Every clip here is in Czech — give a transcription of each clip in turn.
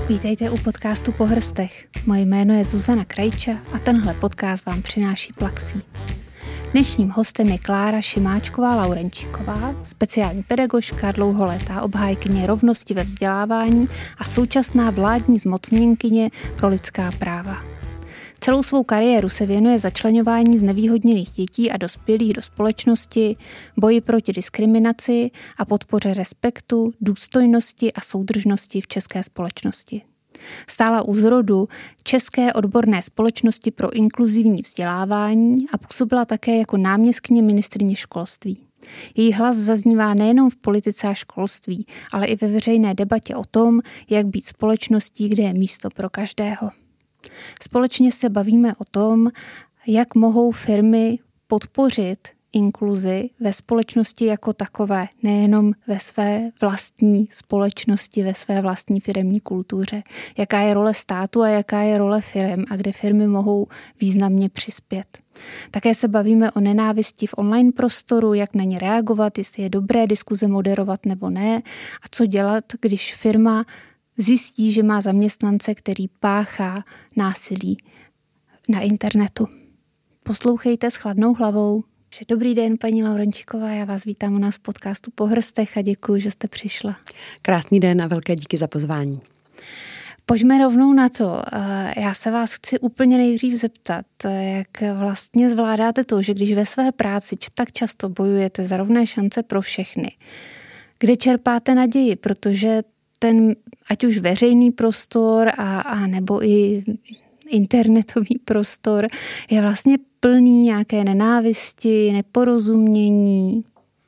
Vítejte u podcastu Po hrstech. Moje jméno je Zuzana Krajča a tenhle podcast vám přináší Plaxí. Dnešním hostem je Klára Šimáčková-Laurenčíková, speciální pedagožka, dlouholetá obhájkyně rovnosti ve vzdělávání a současná vládní zmocněnkyně pro lidská práva. Celou svou kariéru se věnuje začleňování znevýhodněných dětí a dospělých do společnosti, boji proti diskriminaci a podpoře respektu, důstojnosti a soudržnosti v české společnosti. Stála u zrodu České odborné společnosti pro inkluzivní vzdělávání a působila také jako náměstkyně ministryně školství. Její hlas zaznívá nejenom v politice a školství, ale i ve veřejné debatě o tom, jak být společností, kde je místo pro každého. Společně se bavíme o tom, jak mohou firmy podpořit inkluzi ve společnosti jako takové, nejenom ve své vlastní společnosti, ve své vlastní firemní kultuře. Jaká je role státu a jaká je role firem a kde firmy mohou významně přispět. Také se bavíme o nenávisti v online prostoru, jak na ně reagovat, jestli je dobré diskuze moderovat nebo ne a co dělat, když firma zjistí, že má zaměstnance, který páchá násilí na internetu. Poslouchejte s chladnou hlavou. Dobrý den, paní Laurenčíková, já vás vítám u nás v podcastu Po hrstech a děkuji, že jste přišla. Krásný den a velké díky za pozvání. Pojďme rovnou na to. Já se vás chci úplně nejdřív zeptat, jak vlastně zvládáte to, že když ve své práci tak často bojujete za rovné šance pro všechny, kde čerpáte naději, protože ten, ať už veřejný prostor a nebo i internetový prostor je vlastně plný nějaké nenávisti, neporozumění.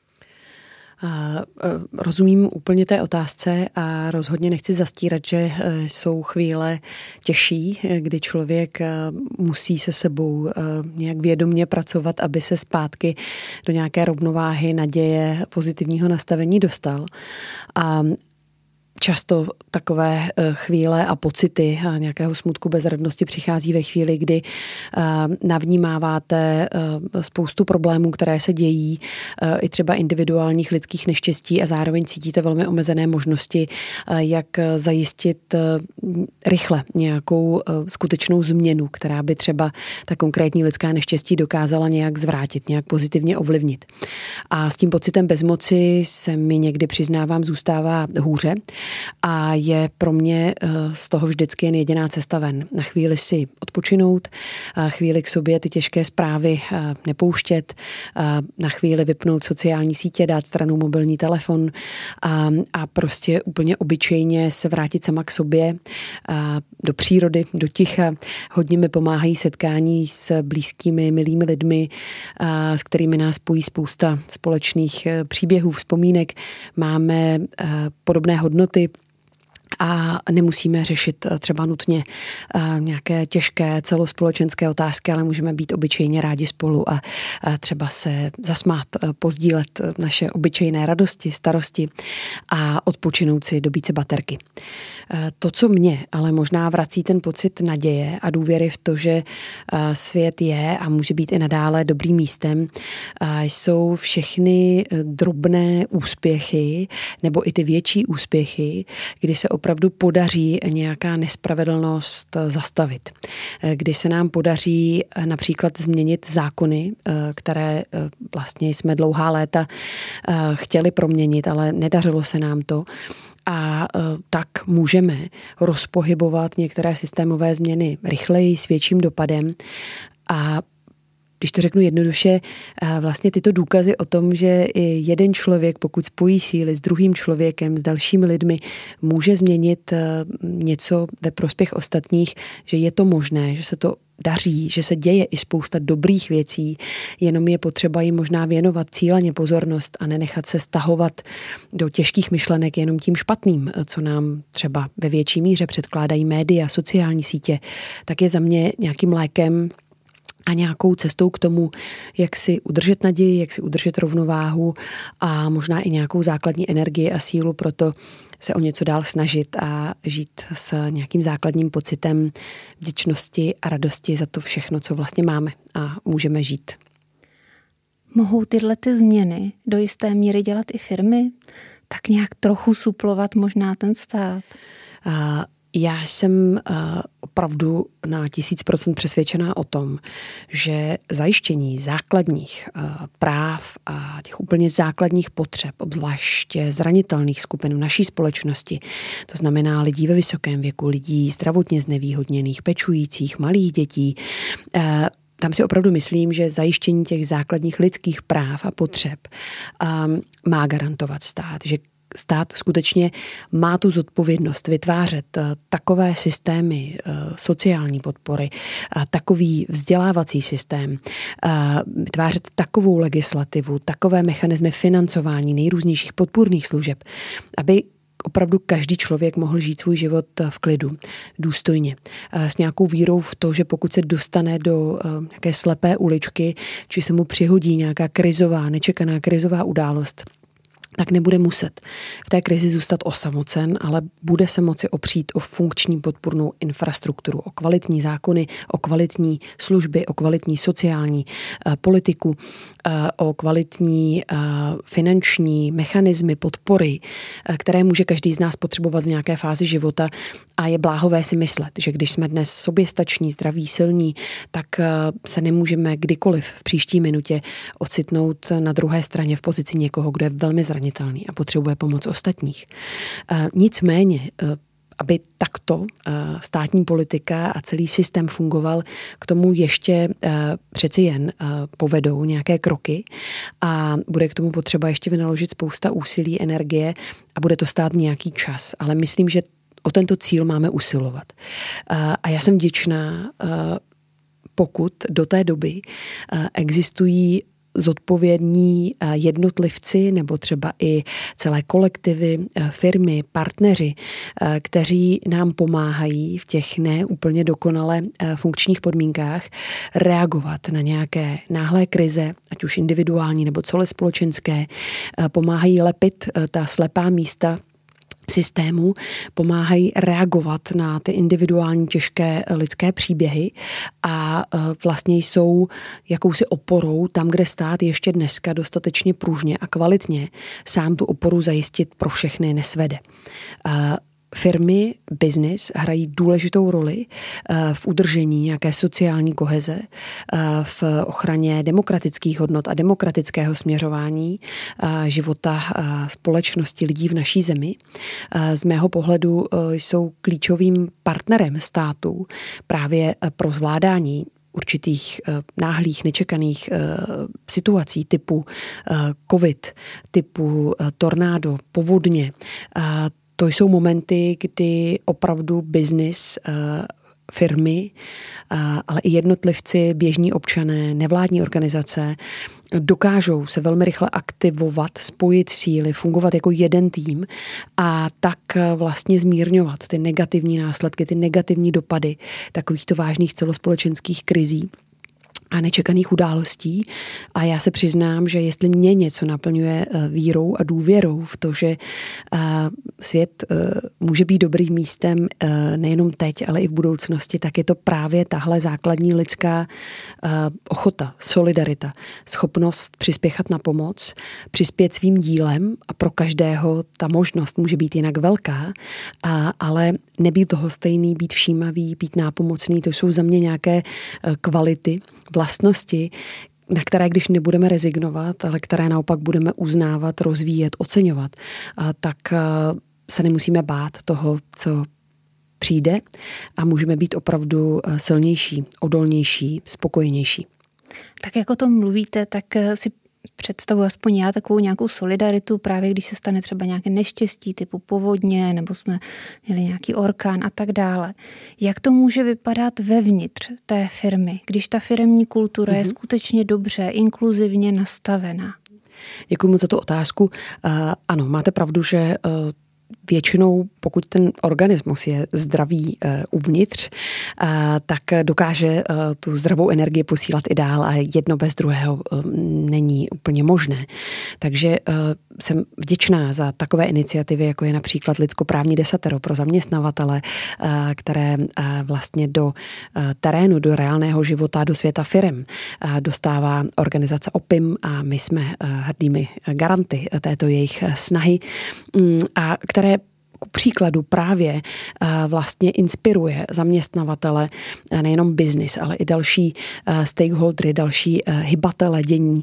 Rozumím úplně té otázce a rozhodně nechci zastírat, že jsou chvíle těžší, kdy člověk musí se sebou nějak vědomě pracovat, aby se zpátky do nějaké rovnováhy, naděje, pozitivního nastavení dostal. A často takové chvíle a pocity nějakého smutku, bezradnosti přichází ve chvíli, kdy navnímáváte spoustu problémů, které se dějí, i třeba individuálních lidských neštěstí a zároveň cítíte velmi omezené možnosti, jak zajistit rychle nějakou skutečnou změnu, která by třeba ta konkrétní lidská neštěstí dokázala nějak zvrátit, nějak pozitivně ovlivnit. A s tím pocitem bezmoci se mi někdy, přiznávám, zůstává hůře. A je pro mě z toho vždycky jen jediná cesta ven. Na chvíli si odpočinout, chvíli k sobě ty těžké zprávy nepouštět, na chvíli vypnout sociální sítě, dát stranou mobilní telefon a prostě úplně obyčejně se vrátit sama k sobě, do přírody, do ticha. Hodně mi pomáhají setkání s blízkými, milými lidmi, s kterými nás spojí spousta společných příběhů, vzpomínek. Máme podobné hodnoty, a nemusíme řešit třeba nutně nějaké těžké celospolečenské otázky, ale můžeme být obyčejně rádi spolu a třeba se zasmát, pozdílet naše obyčejné radosti, starosti a odpočinout si, dobít si baterky. To, co mě ale možná vrací ten pocit naděje a důvěry v to, že svět je a může být i nadále dobrým místem, jsou všechny drobné úspěchy nebo i ty větší úspěchy, kdy se opravdu podaří nějaká nespravedlnost zastavit. Kdy se nám podaří například změnit zákony, které vlastně jsme dlouhá léta chtěli proměnit, ale nedařilo se nám to. A tak můžeme rozpohybovat některé systémové změny rychleji, s větším dopadem. A když to řeknu jednoduše, vlastně tyto důkazy o tom, že jeden člověk, pokud spojí síly s druhým člověkem, s dalšími lidmi, může změnit něco ve prospěch ostatních, že je to možné, že se to daří, že se děje i spousta dobrých věcí, jenom je potřeba jim možná věnovat cíleně pozornost a nenechat se stahovat do těžkých myšlenek jenom tím špatným, co nám třeba ve větší míře předkládají média, sociální sítě, tak je za mě nějakým lékem a nějakou cestou k tomu, jak si udržet naději, jak si udržet rovnováhu a možná i nějakou základní energii a sílu pro to se o něco dál snažit a žít s nějakým základním pocitem vděčnosti a radosti za to všechno, co vlastně máme a můžeme žít. Mohou tyhle ty změny do jisté míry dělat i firmy? Tak nějak trochu suplovat možná ten stát? Já jsem opravdu na 1000% přesvědčená o tom, že zajištění základních práv a těch úplně základních potřeb, obzvláště zranitelných skupin v naší společnosti, to znamená lidí ve vysokém věku, lidí zdravotně znevýhodněných, pečujících, malých dětí, tam si opravdu myslím, že zajištění těch základních lidských práv a potřeb má garantovat stát, že stát skutečně má tu zodpovědnost vytvářet takové systémy sociální podpory, takový vzdělávací systém, vytvářet takovou legislativu, takové mechanismy financování nejrůznějších podpůrných služeb, aby opravdu každý člověk mohl žít svůj život v klidu, důstojně, s nějakou vírou v to, že pokud se dostane do nějaké slepé uličky, či se mu přihodí nějaká nečekaná krizová událost, tak nebude muset v té krizi zůstat osamocen, ale bude se moci opřít o funkční podpůrnou infrastrukturu, o kvalitní zákony, o kvalitní služby, o kvalitní sociální politiku, o kvalitní finanční mechanismy podpory, které může každý z nás potřebovat v nějaké fázi života, a je bláhové si myslet, že když jsme dnes soběstační, zdraví, silní, tak se nemůžeme kdykoliv v příští minutě ocitnout na druhé straně v pozici někoho, kdo je velmi zranitelný a potřebuje pomoc ostatních. Nicméně, aby takto státní politika a celý systém fungoval, k tomu ještě přeci jen povedou nějaké kroky a bude k tomu potřeba ještě vynaložit spousta úsilí, energie a bude to stát nějaký čas. Ale myslím, že o tento cíl máme usilovat. A já jsem vděčná, pokud do té doby existují zodpovědní jednotlivci nebo třeba i celé kolektivy, firmy, partneři, kteří nám pomáhají v těch neúplně dokonale funkčních podmínkách reagovat na nějaké náhlé krize, ať už individuální nebo společenské, pomáhají lepit ta slepá místa systému, pomáhají reagovat na ty individuální těžké lidské příběhy a vlastně jsou jakousi oporou tam, kde stát ještě dneska dostatečně pružně a kvalitně sám tu oporu zajistit pro všechny nesvede. Firmy, biznis hrají důležitou roli v udržení nějaké sociální koheze, v ochraně demokratických hodnot a demokratického směřování života společnosti lidí v naší zemi. Z mého pohledu jsou klíčovým partnerem státu právě pro zvládání určitých náhlých, nečekaných situací typu covid, typu tornádo, povodně. To jsou momenty, kdy opravdu biznis, firmy, ale i jednotlivci, běžní občané, nevládní organizace dokážou se velmi rychle aktivovat, spojit síly, fungovat jako jeden tým a tak vlastně zmírňovat ty negativní následky, ty negativní dopady takovýchto vážných celospolečenských krizí a nečekaných událostí. A já se přiznám, že jestli mě něco naplňuje vírou a důvěrou v to, že svět může být dobrým místem nejenom teď, ale i v budoucnosti, tak je to právě tahle základní lidská ochota, solidarita, schopnost přispěchat na pomoc, přispět svým dílem a pro každého ta možnost může být jinak velká, ale nebýt lhostejný, být všímavý, být nápomocný, to jsou za mě nějaké kvality, vlastnosti, na které, když nebudeme rezignovat, ale které naopak budeme uznávat, rozvíjet, oceňovat, tak se nemusíme bát toho, co přijde a můžeme být opravdu silnější, odolnější, spokojenější. Tak jak o tom mluvíte, tak si představuji aspoň já takovou nějakou solidaritu, právě když se stane třeba nějaké neštěstí typu povodně, nebo jsme měli nějaký orkán a tak dále. Jak to může vypadat vevnitř té firmy, když ta firemní kultura je skutečně dobře, inkluzivně nastavená? Děkuji moc za tu otázku. Ano, máte pravdu, že většinou, pokud ten organismus je zdravý uvnitř, tak dokáže tu zdravou energii posílat i dál a jedno bez druhého není úplně možné. Takže jsem vděčná za takové iniciativy, jako je například lidskoprávní desatero pro zaměstnavatele, které vlastně do terénu, do reálného života, do světa firem dostává organizace OPIM a my jsme hrdými garanty této jejich snahy, a které ku příkladu právě vlastně inspiruje zaměstnavatele, nejenom biznis, ale i další stakeholdery, další hybatele dění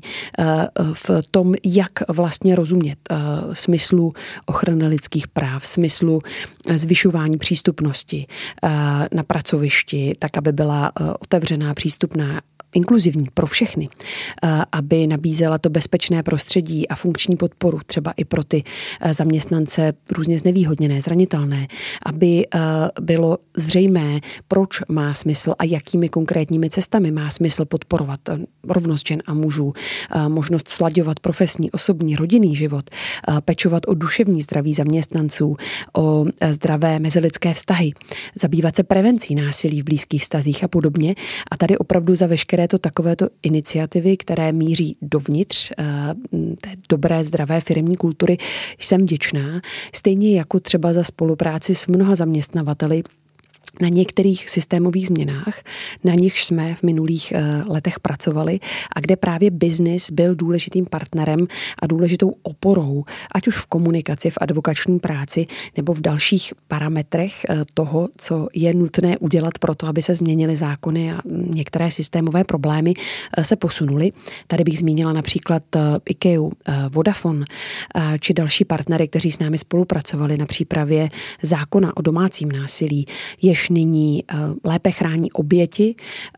v tom, jak vlastně rozumět smyslu ochrany lidských práv, smyslu zvyšování přístupnosti na pracovišti, tak aby byla otevřená, přístupná, inkluzivní pro všechny, aby nabízela to bezpečné prostředí a funkční podporu třeba i pro ty zaměstnance různě znevýhodněné, zranitelné, aby bylo zřejmé, proč má smysl a jakými konkrétními cestami má smysl podporovat rovnost žen a mužů, možnost slaďovat profesní, osobní, rodinný život, pečovat o duševní zdraví zaměstnanců, o zdravé mezilidské vztahy, zabývat se prevencí násilí v blízkých vztazích a podobně. A tady opravdu za veškeré to takovéto iniciativy, které míří dovnitř té dobré, zdravé firemní kultury, jsem vděčná. Stejně jako třeba za spolupráci s mnoha zaměstnavateli na některých systémových změnách, na nichž jsme v minulých letech pracovali a kde právě biznis byl důležitým partnerem a důležitou oporou, ať už v komunikaci, v advokační práci nebo v dalších parametrech toho, co je nutné udělat pro to, aby se změnily zákony a některé systémové problémy se posunuly. Tady bych zmínila například IKEA, Vodafone či další partnery, kteří s námi spolupracovali na přípravě zákona o domácím násilí, jež nyní lépe chrání oběti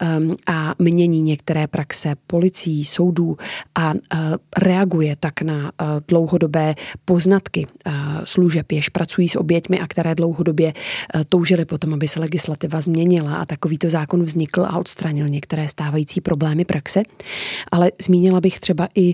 a mění některé praxe policií, soudů a reaguje tak na dlouhodobé poznatky služeb, jež pracují s oběťmi a které dlouhodobě toužily potom, aby se legislativa změnila a takovýto zákon vznikl a odstranil některé stávající problémy praxe. Ale zmínila bych třeba i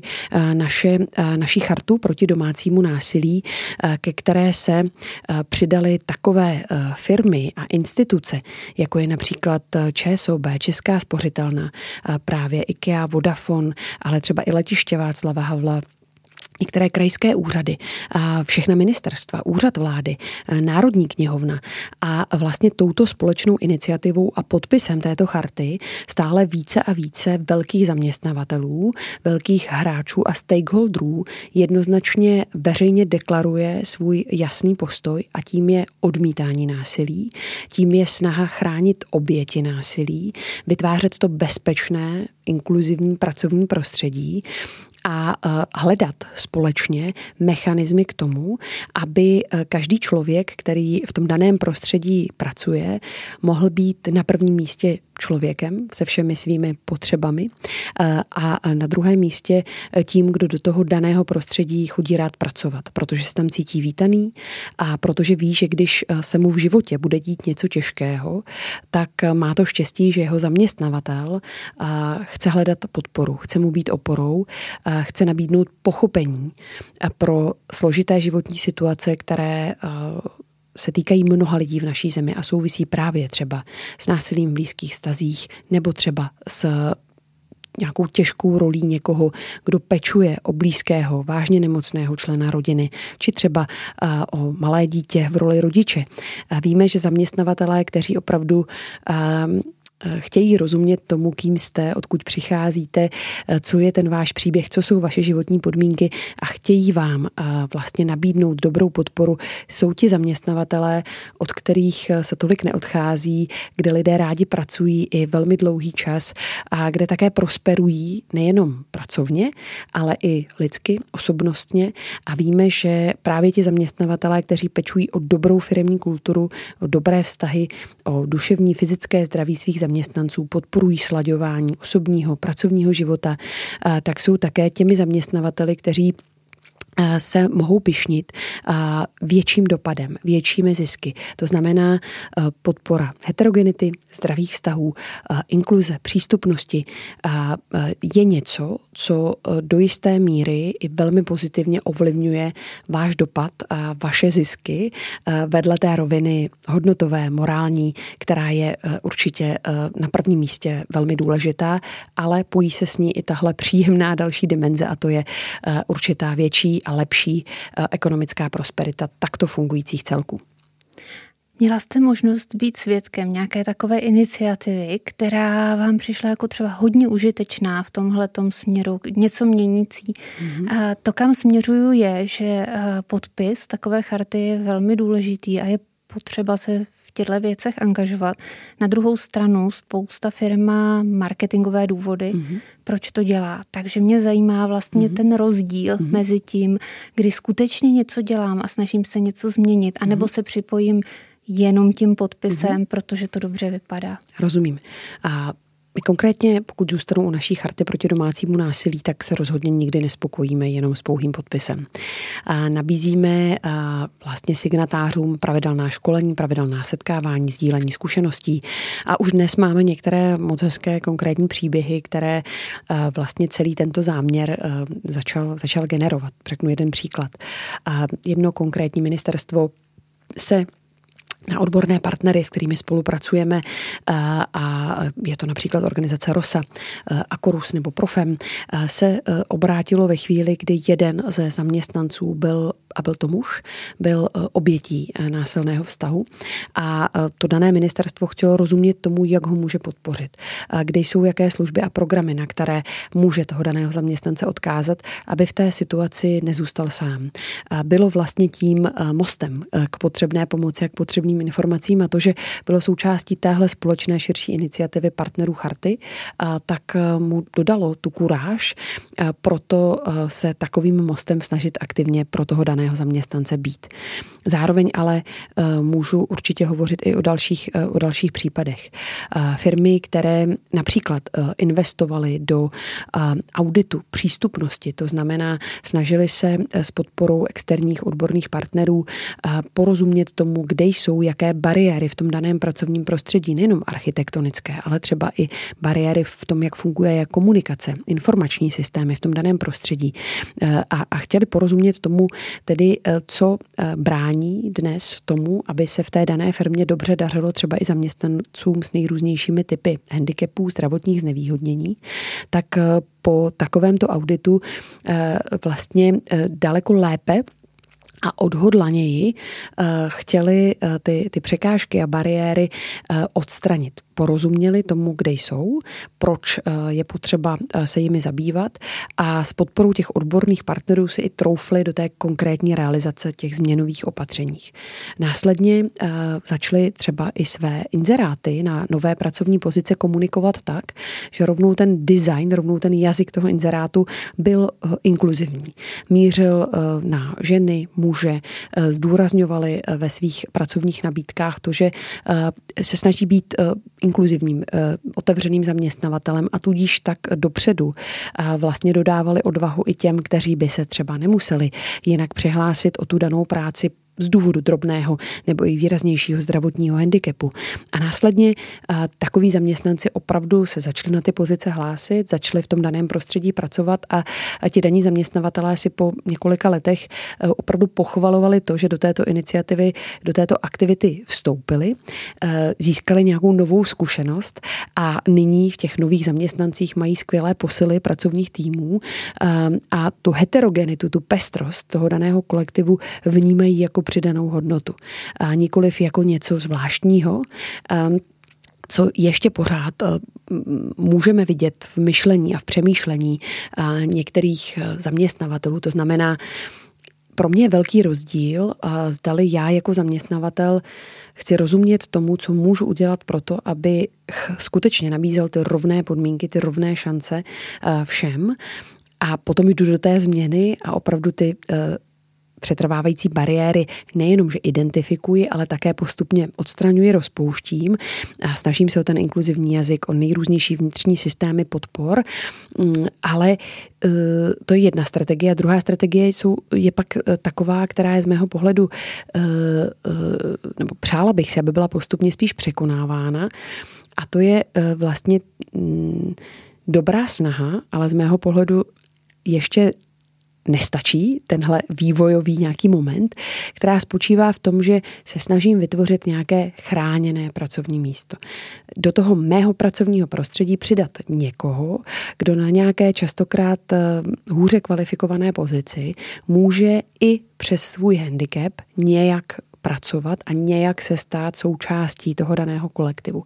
naši chartu proti domácímu násilí, ke které se přidaly takové firmy a instituce, jako je například ČSOB, Česká spořitelna, právě IKEA, Vodafone, ale třeba i letiště Václava Havla, některé krajské úřady, všechna ministerstva, úřad vlády, Národní knihovna a vlastně touto společnou iniciativou a podpisem této charty stále více a více velkých zaměstnavatelů, velkých hráčů a stakeholderů jednoznačně veřejně deklaruje svůj jasný postoj a tím je odmítání násilí, tím je snaha chránit oběti násilí, vytvářet to bezpečné, inkluzivní pracovní prostředí a hledat společně mechanismy k tomu, aby každý člověk, který v tom daném prostředí pracuje, mohl být na prvním místě člověkem se všemi svými potřebami a na druhém místě tím, kdo do toho daného prostředí chodí rád pracovat, protože se tam cítí vítaný a protože ví, že když se mu v životě bude dít něco těžkého, tak má to štěstí, že jeho zaměstnavatel chce hledat podporu, chce mu být oporou, chce nabídnout pochopení pro složité životní situace, které se týkají mnoha lidí v naší zemi a souvisí právě třeba s násilím v blízkých vztazích nebo třeba s nějakou těžkou rolí někoho, kdo pečuje o blízkého, vážně nemocného člena rodiny, či třeba o malé dítě v roli rodiče. Víme, že zaměstnavatelé, kteří opravdu chtějí rozumět tomu, kým jste, odkud přicházíte, co je ten váš příběh, co jsou vaše životní podmínky a chtějí vám vlastně nabídnout dobrou podporu. Jsou ti zaměstnavatelé, od kterých se tolik neodchází, kde lidé rádi pracují i velmi dlouhý čas a kde také prosperují nejenom pracovně, ale i lidsky, osobnostně a víme, že právě ti zaměstnavatelé, kteří pečují o dobrou firemní kulturu, o dobré vztahy, o duševní, fyzické zdraví svých zaměstnanců, podporují slaďování osobního, pracovního života, tak jsou také těmi zaměstnavateli, kteří se mohou pyšnit větším dopadem, většími zisky. To znamená podpora heterogenity, zdravých vztahů, inkluze, přístupnosti je něco, co do jisté míry i velmi pozitivně ovlivňuje váš dopad a vaše zisky vedle té roviny hodnotové, morální, která je určitě na prvním místě velmi důležitá, ale pojí se s ní i tahle příjemná další dimenze a to je určitá větší a lepší ekonomická prosperita takto fungujících celků. Měla jste možnost být svědkem nějaké takové iniciativy, která vám přišla jako třeba hodně užitečná v tomhletom směru, něco měnící. A to, kam směřuju, je, že podpis takové charty je velmi důležitý a je potřeba se v těchto věcech angažovat. Na druhou stranu spousta firm má marketingové důvody, proč to dělá. Takže mě zajímá vlastně ten rozdíl mezi tím, kdy skutečně něco dělám a snažím se něco změnit, anebo se připojím jenom tím podpisem, protože to dobře vypadá. Rozumím. A my konkrétně, pokud zůstanou u naší charty proti domácímu násilí, tak se rozhodně nikdy nespokojíme jenom s pouhým podpisem. A nabízíme vlastně signatářům pravidelná školení, pravidelná setkávání, sdílení zkušeností. A už dnes máme některé moc hezké konkrétní příběhy, které vlastně celý tento záměr začal generovat. Řeknu jeden příklad. Jedno konkrétní ministerstvo se na odborné partnery, s kterými spolupracujeme, a je to například organizace ROSA, Akorus nebo Profem, se obrátilo ve chvíli, kdy jeden ze zaměstnanců byl to muž, byl obětí násilného vztahu a to dané ministerstvo chtělo rozumět tomu, jak ho může podpořit, kde jsou jaké služby a programy, na které může toho daného zaměstnance odkázat, aby v té situaci nezůstal sám. Bylo vlastně tím mostem k potřebné pomoci a k potřebným informacím a to, že bylo součástí téhle společné širší iniciativy partnerů charty, tak mu dodalo tu kuráž, proto se takovým mostem snažit aktivně pro toho daného zaměstnance být. Zároveň ale můžu určitě hovořit i o dalších případech. Firmy, které například investovaly do auditu přístupnosti, to znamená, snažili se s podporou externích odborných partnerů porozumět tomu, kde jsou jaké bariéry v tom daném pracovním prostředí, nejenom architektonické, ale třeba i bariéry v tom, jak funguje komunikace, informační systémy v tom daném prostředí. A chtěli porozumět tomu tedy, co brání dnes tomu, aby se v té dané firmě dobře dařilo třeba i zaměstnancům s nejrůznějšími typy handicapů, zdravotních znevýhodnění, tak po takovémto auditu vlastně daleko lépe a odhodlaněji chtěli ty překážky a bariéry odstranit. Porozuměli tomu, kde jsou, proč je potřeba se jimi zabývat a s podporou těch odborných partnerů si i troufli do té konkrétní realizace těch změnových opatřeních. Následně začali třeba i své inzeráty na nové pracovní pozice komunikovat tak, že rovnou ten design, rovnou ten jazyk toho inzerátu byl inkluzivní. Mířil na ženy, muže, zdůrazňovali ve svých pracovních nabídkách to, že se snaží být inkluzivním, otevřeným zaměstnavatelem a tudíž tak dopředu vlastně dodávali odvahu i těm, kteří by se třeba nemuseli jinak přihlásit o tu danou práci z důvodu drobného nebo i výraznějšího zdravotního handicapu. A následně takoví zaměstnanci opravdu se začali na ty pozice hlásit, začali v tom daném prostředí pracovat a ti daní zaměstnavatelé si po několika letech opravdu pochvalovali to, že do této iniciativy, do této aktivity vstoupili, získali nějakou novou zkušenost a nyní v těch nových zaměstnancích mají skvělé posily pracovních týmů a tu heterogenitu, tu pestrost toho daného kolektivu vnímají jako přidanou hodnotu. A nikoliv jako něco zvláštního, co ještě pořád můžeme vidět v myšlení a v přemýšlení některých zaměstnavatelů. To znamená, pro mě je velký rozdíl, zdali já jako zaměstnavatel chci rozumět tomu, co můžu udělat pro to, aby skutečně nabízel ty rovné podmínky, ty rovné šance všem. A potom jdu do té změny a opravdu ty přetrvávající bariéry nejenom, že identifikuji, ale také postupně odstraňuji, rozpouštím a snažím se o ten inkluzivní jazyk, o nejrůznější vnitřní systémy podpor, ale to je jedna strategie a druhá strategie je pak taková, která je z mého pohledu, nebo přála bych si, aby byla postupně spíš překonávána a to je vlastně dobrá snaha, ale z mého pohledu ještě nestačí tenhle vývojový nějaký moment, která spočívá v tom, že se snažím vytvořit nějaké chráněné pracovní místo. Do toho mého pracovního prostředí přidat někoho, kdo na nějaké častokrát hůře kvalifikované pozici může i přes svůj handicap nějak pracovat a nějak se stát součástí toho daného kolektivu.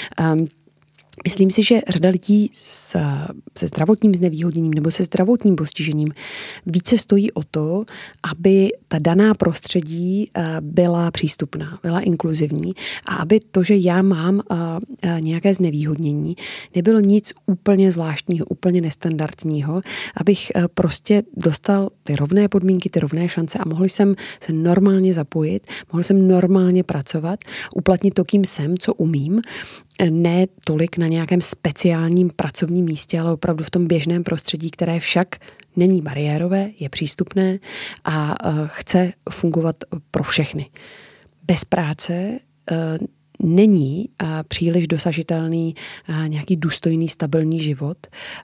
Myslím si, že řada lidí se zdravotním znevýhodněním nebo se zdravotním postižením více stojí o to, aby ta daná prostředí byla přístupná, byla inkluzivní a aby to, že já mám nějaké znevýhodnění, nebylo nic úplně zvláštního, úplně nestandardního, abych prostě dostal ty rovné podmínky, ty rovné šance a mohl jsem se normálně zapojit, mohl jsem normálně pracovat, uplatnit to, kým jsem, co umím, ne tolik na nějakém speciálním pracovním místě, ale opravdu v tom běžném prostředí, které však není bariérové, je přístupné a chce fungovat pro všechny. Bez práce není příliš dosažitelný nějaký důstojný, stabilní život.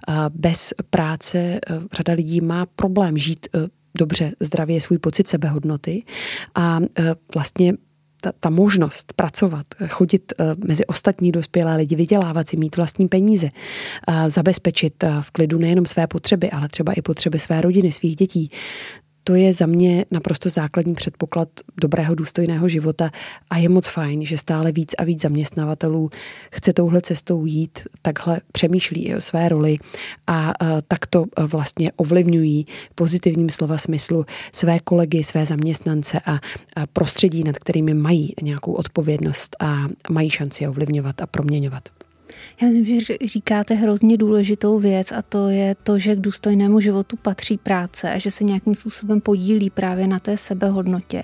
Bez práce řada lidí má problém žít dobře, zdravě svůj pocit sebehodnoty a vlastně ta možnost pracovat, chodit mezi ostatní dospělé lidi, vydělávat si, mít vlastní peníze, zabezpečit v klidu nejenom své potřeby, ale třeba i potřeby své rodiny, svých dětí. To je za mě naprosto základní předpoklad dobrého, důstojného života a je moc fajn, že stále víc a víc zaměstnavatelů chce touhle cestou jít, takhle přemýšlí i o své roli a takto vlastně ovlivňují v pozitivním slova smyslu své kolegy, své zaměstnance a prostředí, nad kterými mají nějakou odpovědnost a mají šanci ovlivňovat a proměňovat. Já myslím, že říkáte hrozně důležitou věc a to je to, že k důstojnému životu patří práce a že se nějakým způsobem podílí právě na té sebehodnotě.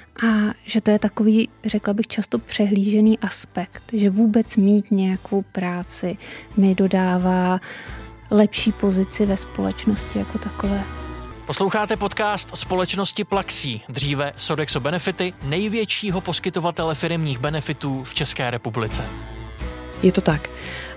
A že to je takový, řekla bych, často přehlížený aspekt, že vůbec mít nějakou práci mi dodává lepší pozici ve společnosti jako takové. Posloucháte podcast společnosti Plaxí, dříve Sodexo Benefity, největšího poskytovatele firemních benefitů v České republice. Je to tak.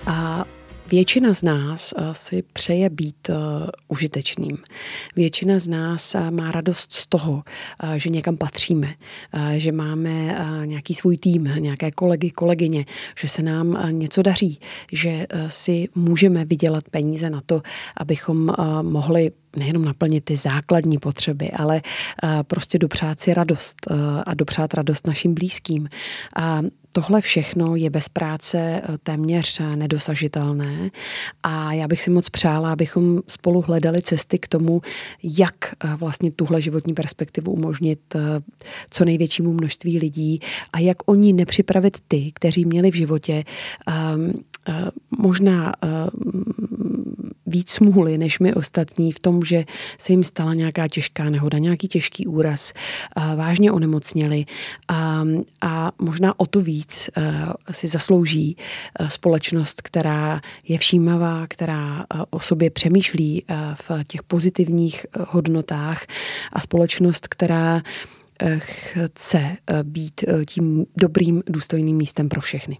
A většina z nás si přeje být užitečným. Většina z nás má radost z toho, že někam patříme, že máme nějaký svůj tým, nějaké kolegy, kolegyně, že se nám něco daří, že si můžeme vydělat peníze na to, abychom mohli nejenom naplnit ty základní potřeby, ale prostě dopřát si radost a dopřát radost našim blízkým. A tohle všechno je bez práce téměř nedosažitelné a já bych si moc přála, abychom spolu hledali cesty k tomu, jak vlastně tuhle životní perspektivu umožnit co největšímu množství lidí a jak oni nepřipravit ty, kteří měli v životě možná víc smůly než my ostatní v tom, že se jim stala nějaká těžká nehoda, nějaký těžký úraz, vážně onemocněli a možná o to víc si zaslouží společnost, která je všímavá, která o sobě přemýšlí v těch pozitivních hodnotách a společnost, která chce být tím dobrým, důstojným místem pro všechny.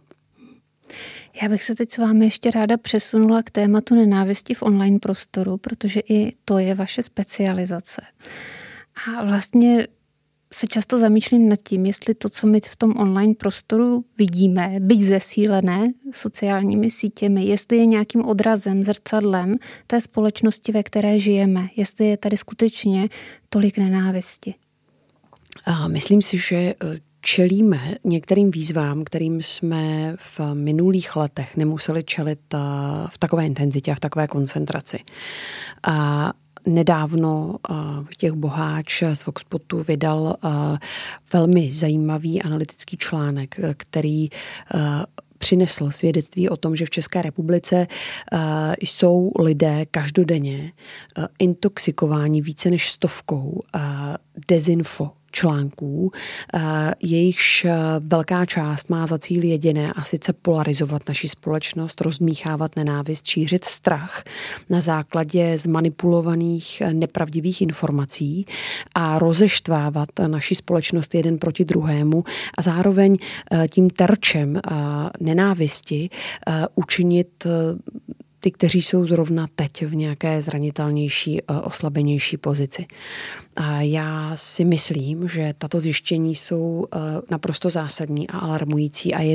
Já bych se teď s vámi ještě ráda přesunula k tématu nenávisti v online prostoru, protože i to je vaše specializace. A vlastně se často zamýšlím nad tím, jestli to, co my v tom online prostoru vidíme, byť zesílené sociálními sítěmi, jestli je nějakým odrazem, zrcadlem té společnosti, ve které žijeme, jestli je tady skutečně tolik nenávisti. Myslím si, že čelíme některým výzvám, kterým jsme v minulých letech nemuseli čelit v takové intenzitě a v takové koncentraci. A nedávno těch Boháč z Voxpotu vydal velmi zajímavý analytický článek, který přinesl svědectví o tom, že v České republice jsou lidé každodenně intoxikováni více než 100 dezinfo článků, jejichž velká část má za cíl jediné a sice polarizovat naši společnost, rozdmíchávat nenávist, šířit strach na základě zmanipulovaných nepravdivých informací a rozeštvávat naši společnost jeden proti druhému a zároveň tím terčem nenávisti učinit ty, kteří jsou zrovna teď v nějaké zranitelnější, oslabenější pozici. A já si myslím, že tato zjištění jsou naprosto zásadní a alarmující a je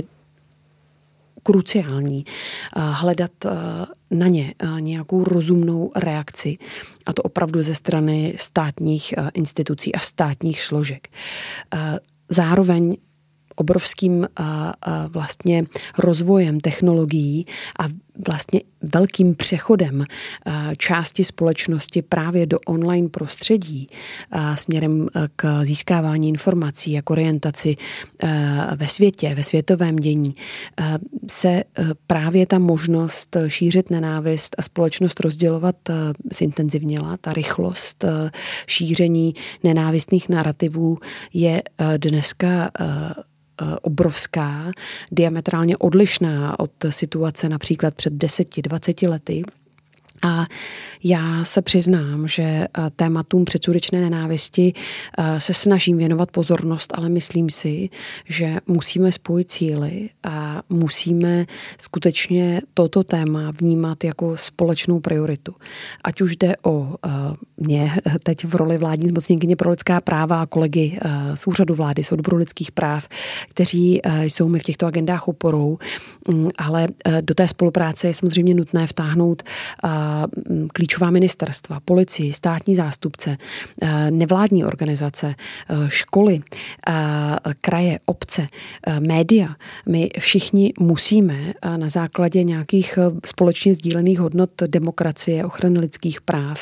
kruciální hledat na ně nějakou rozumnou reakci, a to opravdu ze strany státních institucí a státních složek. zároveň obrovským vlastně rozvojem technologií a vlastně velkým přechodem části společnosti právě do online prostředí směrem k získávání informací, jak orientaci ve světě, ve světovém dění, se právě ta možnost šířit nenávist a společnost rozdělovat zintenzivnila. Ta rychlost šíření nenávistných narrativů je dneska obrovská, diametrálně odlišná od situace například před 10-20 lety. A já se přiznám, že tématům předsudečné nenávisti se snažím věnovat pozornost, ale myslím si, že musíme spojit síly a musíme skutečně toto téma vnímat jako společnou prioritu. Ať už jde o mě teď v roli vládní zmocněnkyně pro lidská práva a kolegy z úřadu vlády, z odboru lidských práv, kteří jsou mi v těchto agendách oporou, ale do té spolupráce je samozřejmě nutné vtáhnout klíčová ministerstva, policii, státní zástupce, nevládní organizace, školy, kraje, obce, média. My všichni musíme na základě nějakých společně sdílených hodnot demokracie, ochrany lidských práv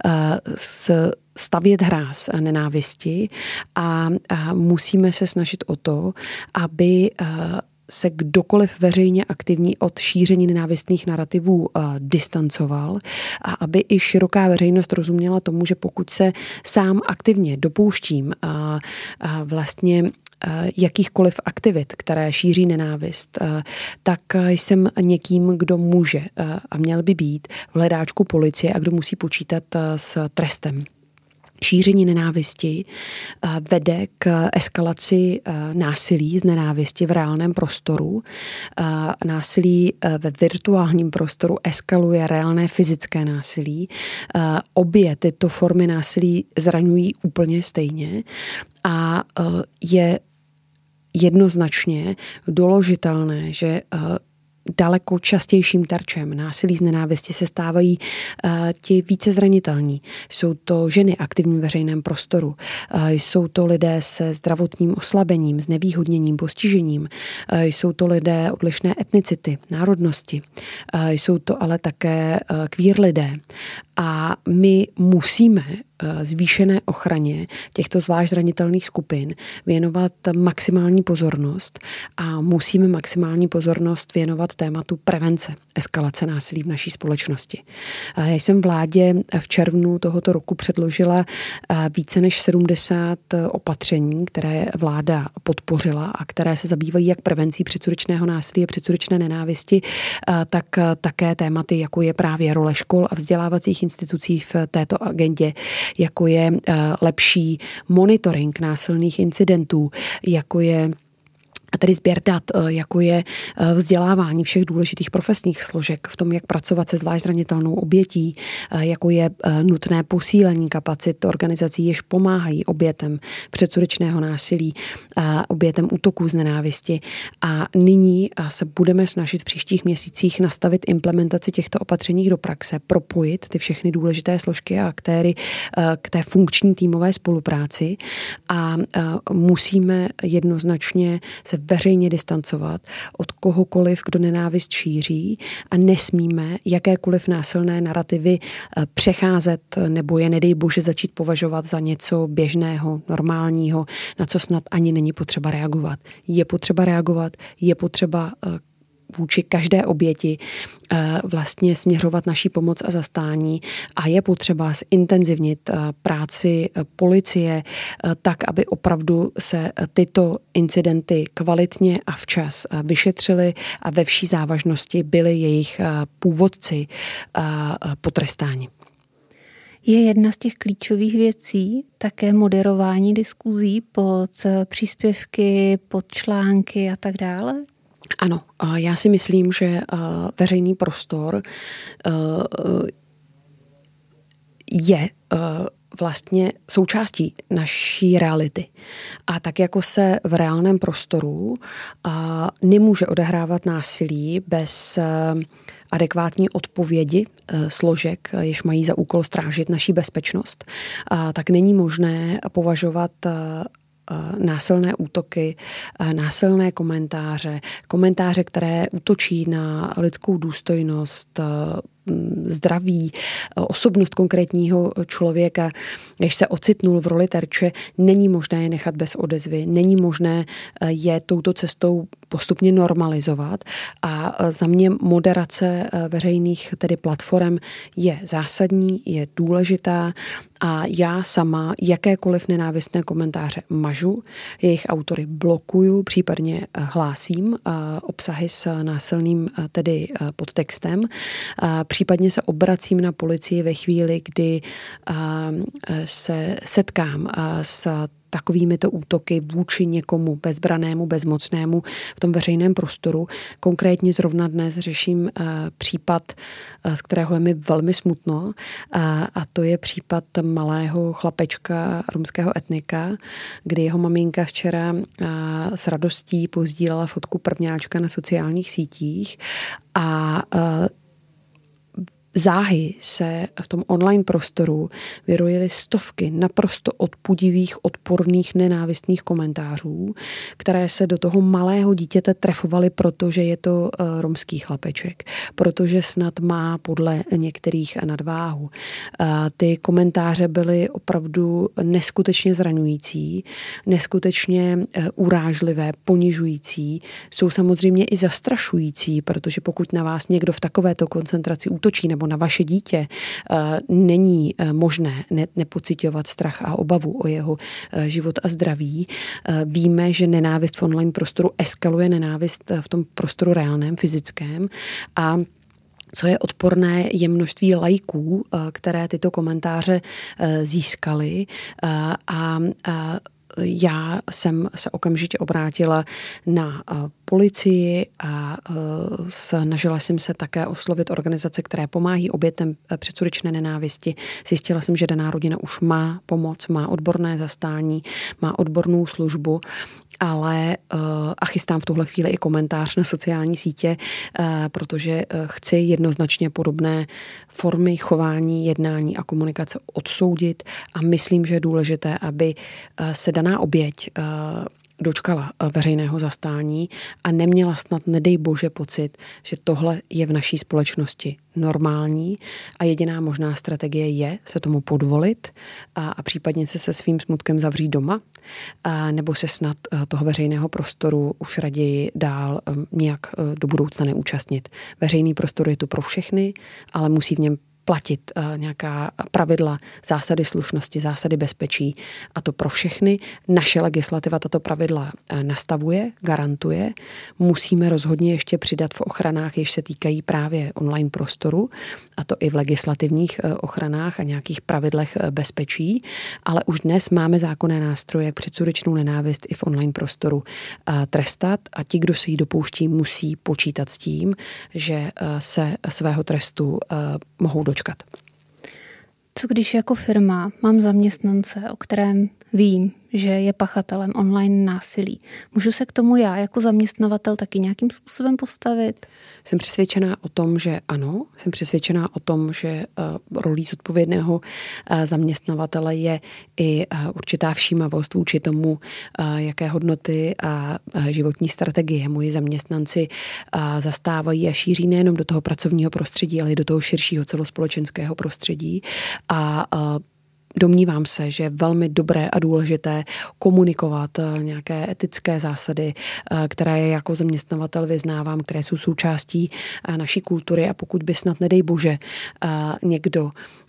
stavět hráz nenávisti a musíme se snažit o to, aby se kdokoliv veřejně aktivní od šíření nenávistných narrativů distancoval a aby i široká veřejnost rozuměla tomu, že pokud se sám aktivně dopouštím vlastně jakýchkoliv aktivit, které šíří nenávist, tak jsem někým, kdo může a měl by být v hledáčku policie a kdo musí počítat s trestem. Šíření nenávisti vede k eskalaci násilí z nenávisti v reálném prostoru. Násilí ve virtuálním prostoru eskaluje reálné fyzické násilí. Obě tyto formy násilí zraňují úplně stejně a je jednoznačně doložitelné, že daleko častějším terčem násilí z nenávisti se stávají ti více zranitelní. Jsou to ženy aktivní v veřejném prostoru, jsou to lidé se zdravotním oslabením, s nevýhodněním, postižením, jsou to lidé odlišné etnicity, národnosti, jsou to ale také queer lidé. A my musíme zvýšené ochraně těchto zvlášť zranitelných skupin věnovat maximální pozornost a musíme maximální pozornost věnovat tématu prevence eskalace násilí v naší společnosti. Já jsem vládě v červnu tohoto roku předložila více než 70 opatření, které vláda podpořila a které se zabývají jak prevencí předsudečného násilí a předsudečné nenávisti, tak také tématy, jako je právě role škol a vzdělávacích institucí v této agendě, jako je lepší monitoring násilných incidentů, jako je tedy sběr dat, jako je vzdělávání všech důležitých profesních složek v tom, jak pracovat se zvlášť zranitelnou obětí, jako je nutné posílení kapacit organizací, jež pomáhají obětem předsudečného násilí, obětem útoků z nenávisti. A nyní se budeme snažit v příštích měsících nastavit implementaci těchto opatření do praxe, propojit ty všechny důležité složky a aktéry k té funkční týmové spolupráci a musíme jednoznačně se veřejně distancovat od kohokoliv, kdo nenávist šíří a nesmíme jakékoliv násilné narrativy přecházet nebo je, nedej bože, začít považovat za něco běžného, normálního, na co snad ani není potřeba reagovat. Je potřeba reagovat, je potřeba vůči každé oběti vlastně směřovat naší pomoc a zastání a je potřeba zintenzivnit práci policie tak, aby opravdu se tyto incidenty kvalitně a včas vyšetřily a ve vší závažnosti byli jejich původci potrestáni. Je jedna z těch klíčových věcí také moderování diskuzí pod příspěvky, pod články a tak dále? Ano, já si myslím, že veřejný prostor je vlastně součástí naší reality. A tak jako se v reálném prostoru nemůže odehrávat násilí bez adekvátní odpovědi složek, jež mají za úkol strážit naší bezpečnost, tak není možné považovat násilné útoky, násilné komentáře, které útočí na lidskou důstojnost, zdraví, osobnost konkrétního člověka, když se ocitnul v roli terče, není možné je nechat bez odezvy, není možné je touto cestou postupně normalizovat a za mě moderace veřejných tedy platform je zásadní, je důležitá a já sama jakékoliv nenávistné komentáře mažu, jejich autory blokuju, případně hlásím obsahy s násilným tedy podtextem. Případně se obracím na policii ve chvíli, kdy se setkám s takovýmito útoky vůči někomu bezbranému, bezmocnému v tom veřejném prostoru. Konkrétně zrovna dnes řeším případ, z kterého je mi velmi smutno, a to je případ malého chlapečka romského etnika, kdy jeho maminka včera s radostí pozdílela fotku prvňáčka na sociálních sítích a záhy se v tom online prostoru vyrojily stovky naprosto odpudivých, odporných, nenávistných komentářů, které se do toho malého dítěte trefovaly, protože je to romský chlapeček, protože snad má podle některých nadváhu. Ty komentáře byly opravdu neskutečně zraňující, neskutečně urážlivé, ponižující, jsou samozřejmě i zastrašující, protože pokud na vás někdo v takovéto koncentraci útočí nebo na vaše dítě, není možné nepociťovat strach a obavu o jeho život a zdraví. Víme, že nenávist v online prostoru eskaluje nenávist v tom prostoru reálném, fyzickém a co je odporné, je množství lajků, které tyto komentáře získaly a já jsem se okamžitě obrátila na policii a snažila jsem se také oslovit organizace, které pomáhají obětem předsudečné nenávisti. Zjistila jsem, že daná rodina už má pomoc, má odborné zastání, má odbornou službu, ale a chystám v tuhle chvíli i komentář na sociální sítě, protože chci jednoznačně podobné formy chování, jednání a komunikace odsoudit a myslím, že je důležité, aby se daná oběť dočkala veřejného zastání a neměla snad, nedej bože, pocit, že tohle je v naší společnosti normální a jediná možná strategie je se tomu podvolit a případně se svým smutkem zavřít doma nebo se snad toho veřejného prostoru už raději dál nějak do budoucna neúčastnit. Veřejný prostor je tu pro všechny, ale musí v něm platit nějaká pravidla, zásady slušnosti, zásady bezpečí a to pro všechny. Naše legislativa tato pravidla nastavuje, garantuje. Musíme rozhodně ještě přidat v ochranách, jež se týkají právě online prostoru a to i v legislativních ochranách a nějakých pravidlech bezpečí, ale už dnes máme zákonné nástroje, jak předsudečnou nenávist i v online prostoru trestat a ti, kdo se jí dopouští, musí počítat s tím, že se svého trestu mohou dočkat. Co když jako firma mám zaměstnance, o kterém vím, že je pachatelem online násilí? Můžu se k tomu já jako zaměstnavatel taky nějakým způsobem postavit? Jsem přesvědčená o tom, že ano. Jsem přesvědčená o tom, že rolí zodpovědného zaměstnavatele je i určitá všímavost vůči tomu, jaké hodnoty a životní strategie moji zaměstnanci zastávají a šíří nejenom do toho pracovního prostředí, ale i do toho širšího celospolečenského prostředí. A domnívám se, že je velmi dobré a důležité komunikovat nějaké etické zásady, které jako zaměstnavatel vyznávám, které jsou součástí naší kultury a pokud by snad, nedej bože, někdo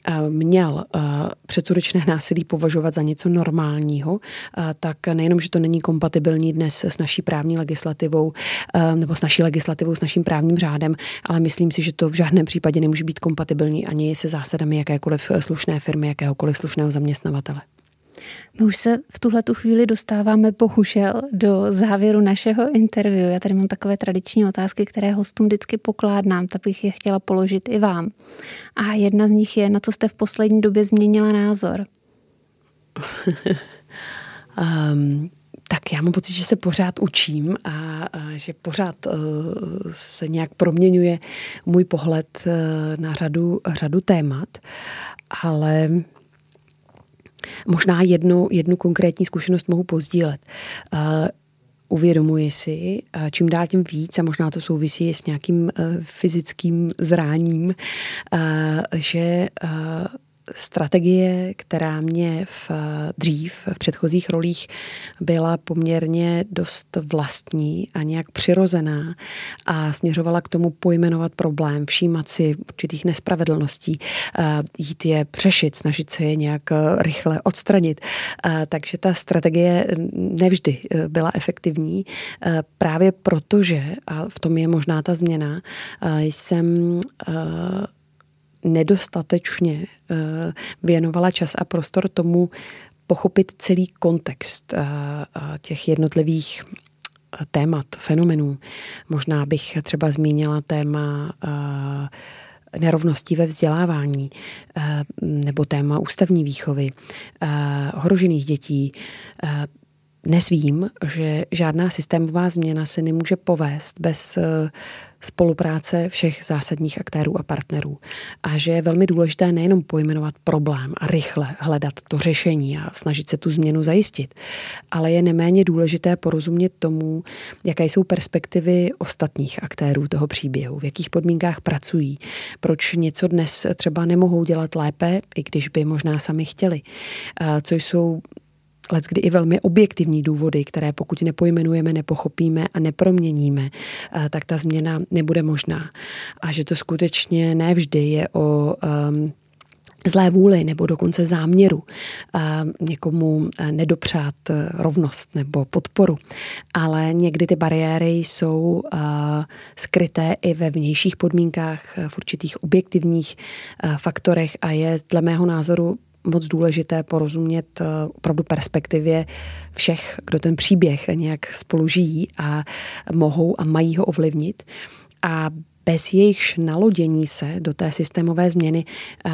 měl předsudečné násilí považovat za něco normálního, tak nejenom, že to není kompatibilní dnes s naší právní legislativou nebo s naší legislativou, s naším právním řádem, ale myslím si, že to v žádném případě nemůže být kompatibilní ani se zásadami jakékoliv slušné firmy, jakéhokoliv slušného zaměstnavatele. My už se v tuhletu chvíli dostáváme bohužel do závěru našeho interview. Já tady mám takové tradiční otázky, které hostům vždycky pokládám, tak bych je chtěla položit i vám. A jedna z nich je, na co jste v poslední době změnila názor? Tak já mám pocit, že se pořád učím a že pořád se nějak proměňuje můj pohled na řadu témat, ale Možná jednu konkrétní zkušenost mohu pozdílet. Uvědomuji si, čím dál tím víc, a možná to souvisí s nějakým fyzickým zráním, že strategie, která mě dřív v předchozích rolích byla poměrně dost vlastní a nějak přirozená a směřovala k tomu pojmenovat problém, všímat si určitých nespravedlností, jít je přešit, snažit se je nějak rychle odstranit. Takže ta strategie nevždy byla efektivní, právě protože, a v tom je možná ta změna, jsem nedostatečně věnovala čas a prostor tomu pochopit celý kontext těch jednotlivých témat, fenomenů. Možná bych třeba zmínila téma nerovností ve vzdělávání nebo téma ústavní výchovy, ohrožených dětí. Dnes vím, že žádná systémová změna se nemůže povést bez spolupráce všech zásadních aktérů a partnerů. A že je velmi důležité nejenom pojmenovat problém a rychle hledat to řešení a snažit se tu změnu zajistit, ale je neméně důležité porozumět tomu, jaké jsou perspektivy ostatních aktérů toho příběhu, v jakých podmínkách pracují, proč něco dnes třeba nemohou dělat lépe, i když by možná sami chtěli, co jsou leckdy i velmi objektivní důvody, které pokud nepojmenujeme, nepochopíme a neproměníme, tak ta změna nebude možná. A že to skutečně nevždy je o zlé vůli nebo dokonce záměru někomu nedopřát rovnost nebo podporu. Ale někdy ty bariéry jsou skryté i ve vnějších podmínkách, v určitých objektivních faktorech a je dle mého názoru moc důležité porozumět opravdu perspektivě všech, kdo ten příběh nějak spolu žijí a mohou a mají ho ovlivnit. A bez jejich nalodění se do té systémové změny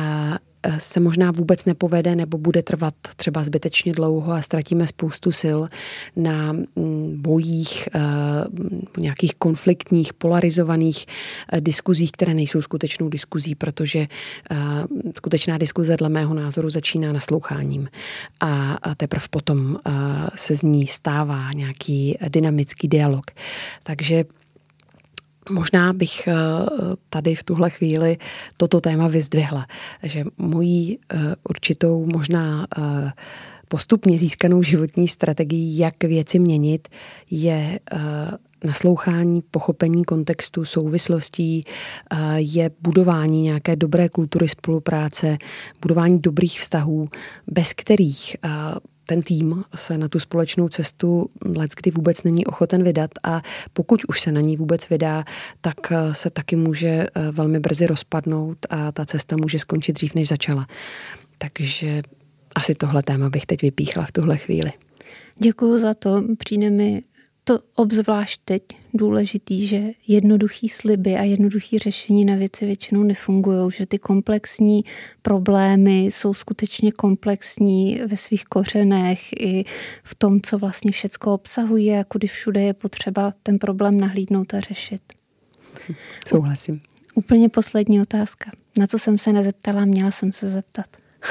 se možná vůbec nepovede nebo bude trvat třeba zbytečně dlouho a ztratíme spoustu sil na bojích, nějakých konfliktních, polarizovaných diskuzích, které nejsou skutečnou diskuzí, protože skutečná diskuze dle mého názoru začíná nasloucháním a teprve potom se z ní stává nějaký dynamický dialog. Takže možná bych tady v tuhle chvíli toto téma vyzdvihla, že mojí určitou možná postupně získanou životní strategií, jak věci měnit, je naslouchání, pochopení kontextu, souvislostí, je budování nějaké dobré kultury spolupráce, budování dobrých vztahů, bez kterých ten tým se na tu společnou cestu leckdy vůbec není ochoten vydat a pokud už se na ní vůbec vydá, tak se taky může velmi brzy rozpadnout a ta cesta může skončit dřív, než začala. Takže asi tohle téma bych teď vypíchla v tuhle chvíli. Děkuju za to. Přijde mi to obzvlášť teď důležitý, že jednoduchý sliby a jednoduchý řešení na věci většinou nefungují, že ty komplexní problémy jsou skutečně komplexní ve svých kořenech i v tom, co vlastně všecko obsahuje a kudy všude je potřeba ten problém nahlídnout a řešit. Souhlasím. Úplně poslední otázka. Na co jsem se nezeptala, měla jsem se zeptat.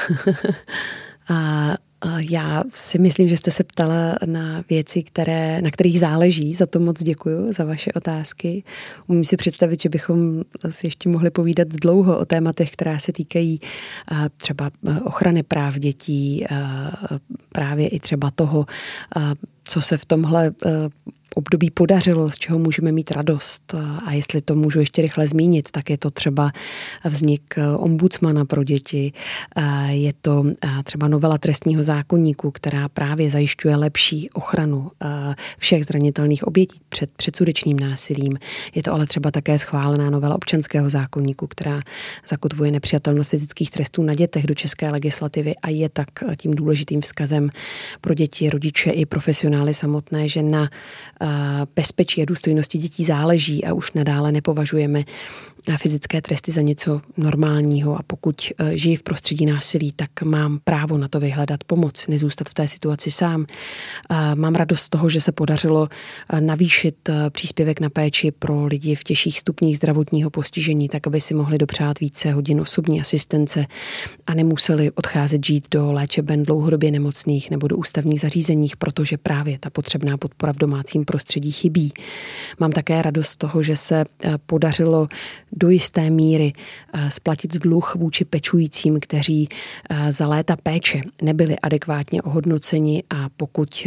Já si myslím, že jste se ptala na věci, na kterých záleží. Za to moc děkuju, za vaše otázky. Umím si představit, že bychom si ještě mohli povídat dlouho o tématech, která se týkají třeba ochrany práv dětí, právě i třeba toho, co se v tomhle období podařilo, z čeho můžeme mít radost. A jestli to můžu ještě rychle zmínit, tak je to třeba vznik ombudsmana pro děti. Je to třeba novela trestního zákoníku, která právě zajišťuje lepší ochranu všech zranitelných obětí před předsudečným násilím. Je to ale třeba také schválená novela občanského zákoníku, která zakotvuje nepřijatelnost fyzických trestů na dětech do české legislativy a je tak tím důležitým vzkazem pro děti, rodiče i profesionály samotné, že na bezpečí a důstojnosti dětí záleží a už nadále nepovažujeme fyzické tresty za něco normálního a pokud žiji v prostředí násilí, tak mám právo na to vyhledat pomoc, nezůstat v té situaci sám. Mám radost z toho, že se podařilo navýšit příspěvek na péči pro lidi v těžších stupních zdravotního postižení, tak aby si mohli dopřát více hodin osobní asistence a nemuseli odcházet žít do léčeben dlouhodobě nemocných nebo do ústavních zařízeních, protože právě ta potřebná podpora v domácím prostředí chybí. Mám také radost z toho, že se podařilo do jisté míry splatit dluh vůči pečujícím, kteří za léta péče nebyli adekvátně ohodnoceni a pokud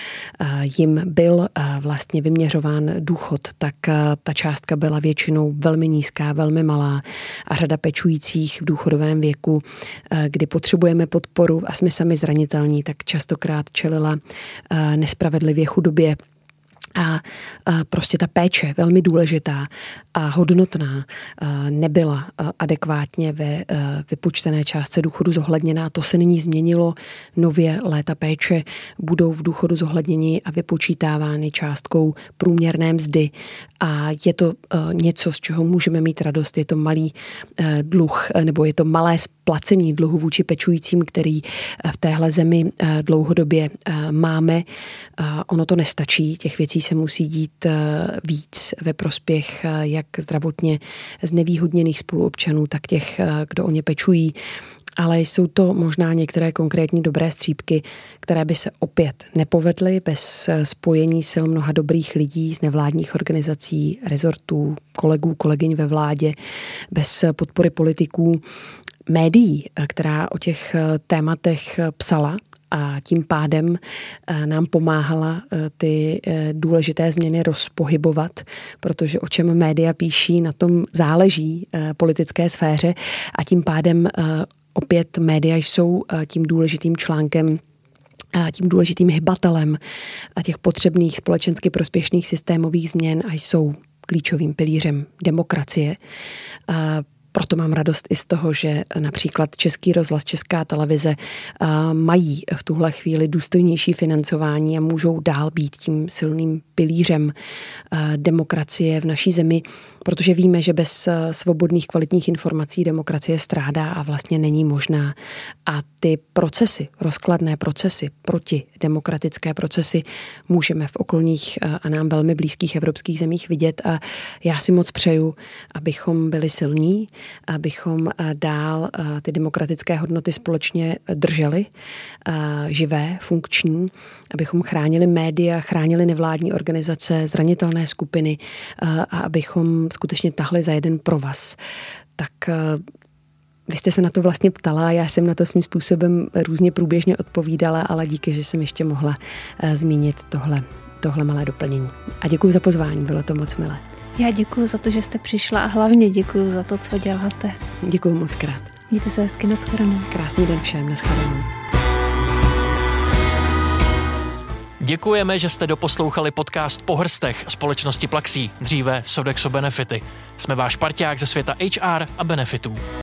jim byl vlastně vyměřován důchod, tak ta částka byla většinou velmi nízká, velmi malá a řada pečujících v důchodovém věku, kdy potřebujeme podporu a jsme sami zranitelní, tak častokrát čelila nespravedlivě chudobě. A prostě ta péče, velmi důležitá a hodnotná, nebyla adekvátně ve vypočtené částce důchodu zohledněná. To se nyní změnilo. Nově léta péče budou v důchodu zohledněni a vypočítávány částkou průměrné mzdy. A je to něco, z čeho můžeme mít radost. Je to malý dluh, nebo je to malé splacení dluhu vůči pečujícím, který v téhle zemi dlouhodobě máme. Ono to nestačí. Těch věcí se musí dít víc ve prospěch jak zdravotně znevýhodněných spoluobčanů, tak těch, kdo o ně pečují. Ale jsou to možná některé konkrétní dobré střípky, které by se opět nepovedly bez spojení sil mnoha dobrých lidí z nevládních organizací, rezortů, kolegů, kolegyň ve vládě, bez podpory politiků, médií, která o těch tématech psala a tím pádem nám pomáhala ty důležité změny rozpohybovat, protože o čem média píší, na tom záleží politické sféře a tím pádem opět média jsou tím důležitým článkem, tím důležitým hybatelem těch potřebných společensky prospěšných systémových změn a jsou klíčovým pilířem demokracie. Proto mám radost i z toho, že například Český rozhlas, Česká televize mají v tuhle chvíli důstojnější financování a můžou dál být tím silným pilířem demokracie v naší zemi, protože víme, že bez svobodných kvalitních informací demokracie strádá a vlastně není možná. A ty procesy, rozkladné procesy, protidemokratické procesy můžeme v okolních a nám velmi blízkých evropských zemích vidět a já si moc přeju, abychom byli silní, abychom dál ty demokratické hodnoty společně drželi živé, funkční, abychom chránili média, chránili nevládní organizace, zranitelné skupiny a abychom skutečně tahli za jeden provaz. Tak vy jste se na to vlastně ptala, já jsem na to svým způsobem různě průběžně odpovídala, ale díky, že jsem ještě mohla zmínit tohle malé doplnění. A děkuji za pozvání, bylo to moc milé. Já děkuji za to, že jste přišla a hlavně děkuji za to, co děláte. Děkuji moc krát. Mějte se hezky, nashledanou. Krásný den všem, nashledanou. Děkujeme, že jste doposlouchali podcast Po hrstech společnosti Plaxí, dříve Sodexo Benefity. Jsme váš parťák ze světa HR a benefitů.